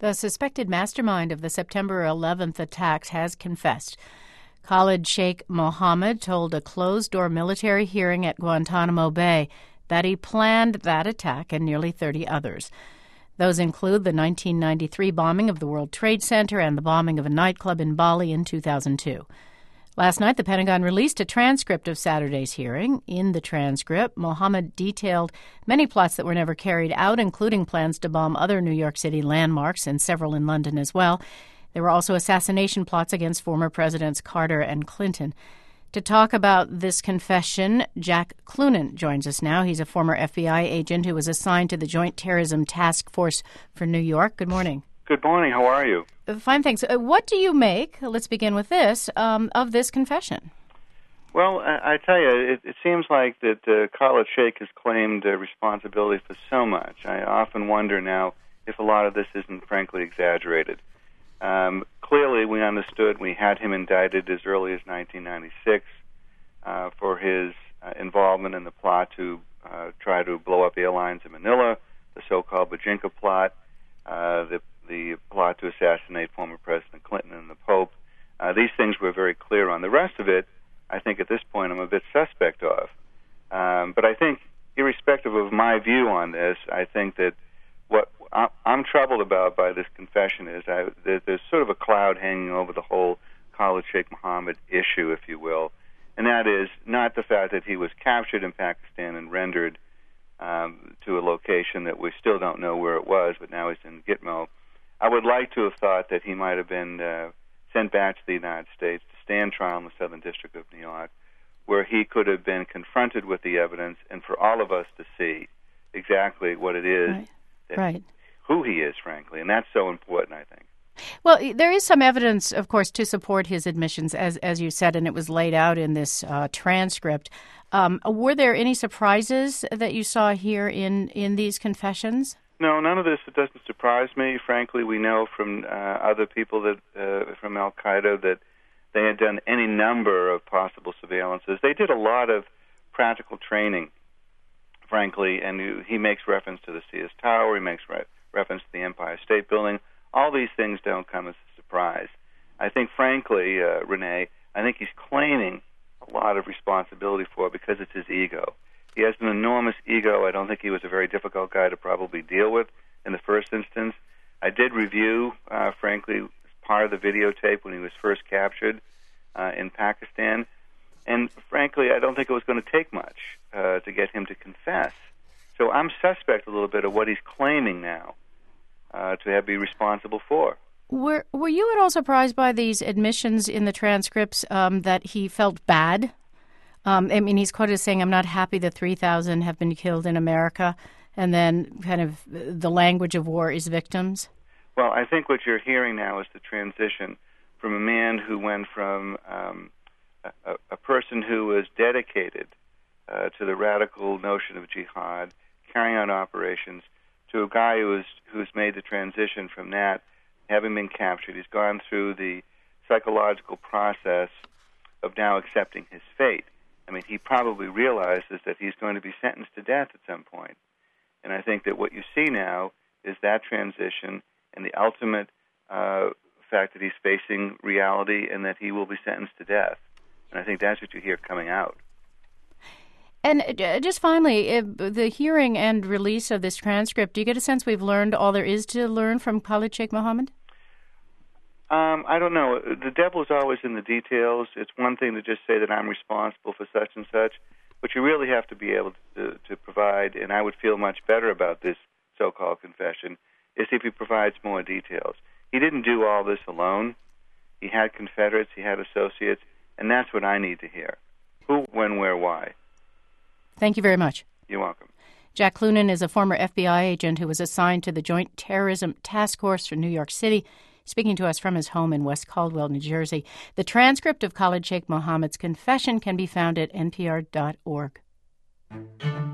The suspected mastermind of the September 11th attacks has confessed. Khalid Sheikh Mohammed told a closed-door military hearing at Guantanamo Bay that he planned that attack and nearly 30 others. Those include the 1993 bombing of the World Trade Center and the bombing of a nightclub in Bali in 2002. Last night, the Pentagon released a transcript of Saturday's hearing. In the transcript, Mohammed detailed many plots that were never carried out, including plans to bomb other New York City landmarks and several in London as well. There were also assassination plots against former Presidents Carter and Clinton. To talk about this confession, Jack Clunan joins us now. He's a former FBI agent who was assigned to the Joint Terrorism Task Force for New York. Good morning. Good morning. How are you? Fine, thanks. What do you make, let's begin with this, of this confession? Well, I tell you, it seems like that Khalid Sheikh has claimed responsibility for so much. I often wonder now if a lot of this isn't frankly exaggerated. Clearly, we understood we had him indicted as early as 1996 for his involvement in the plot to try to blow up airlines in Manila, the so-called Bajinka plot, the plot to assassinate former President Clinton and the Pope. These things we're very clear on. The rest of it, I think at this point, I'm a bit suspect of. But I think, irrespective of my view on this, I think that what I'm troubled about by this confession is that there's sort of a cloud hanging over the whole Khalid Sheikh Mohammed issue, if you will, and that is not the fact that he was captured in Pakistan and rendered to a location that we still don't know where it was, but now he's in Gitmo. I would like to have thought that he might have been sent back to the United States to stand trial in the Southern District of New York, where he could have been confronted with the evidence and for all of us to see exactly what it is, who he is, frankly, and that's so important, I think. Well, there is some evidence, of course, to support his admissions, as you said, and it was laid out in this transcript. Were there any surprises that you saw here in these confessions? No, none of this. It doesn't surprise me. Frankly, we know from other people that from Al-Qaeda that they had done any number of possible surveillances. They did a lot of practical training, frankly, and he makes reference to the Sears Tower. He makes reference to the Empire State Building. All these things don't come as a surprise. I think, frankly, Renee, I think he's claiming a lot of responsibility for it because it's his ego. He has an enormous ego. I don't think he was a very difficult guy to probably deal with in the first instance. I did review, frankly, part of the videotape when he was first captured in Pakistan. And frankly, I don't think it was going to take much to get him to confess. So I'm suspect a little bit of what he's claiming now to be responsible for. Were you at all surprised by these admissions in the transcripts that he felt bad? I mean, he's quoted as saying, "I'm not happy that 3,000 have been killed in America," and then kind of the language of war is victims. Well, I think what you're hearing now is the transition from a man who went from a person who was dedicated to the radical notion of jihad, carrying out operations, to a guy who's made the transition from that, having been captured. He's gone through the psychological process of now accepting his fate. I mean, he probably realizes that he's going to be sentenced to death at some point. And I think that what you see now is that transition and the ultimate fact that he's facing reality and that he will be sentenced to death. And I think that's what you hear coming out. And just finally, the hearing and release of this transcript, do you get a sense we've learned all there is to learn from Khalid Sheikh Mohammed? I don't know. The devil is always in the details. It's one thing to just say that I'm responsible for such and such, but you really have to be able to provide, and I would feel much better about this so-called confession, is if he provides more details. He didn't do all this alone. He had confederates, he had associates, and that's what I need to hear. Who, when, where, why. Thank you very much. You're welcome. Jack Clunan is a former FBI agent who was assigned to the Joint Terrorism Task Force for New York City, speaking to us from his home in West Caldwell, New Jersey. The transcript of Khalid Sheikh Mohammed's confession can be found at npr.org.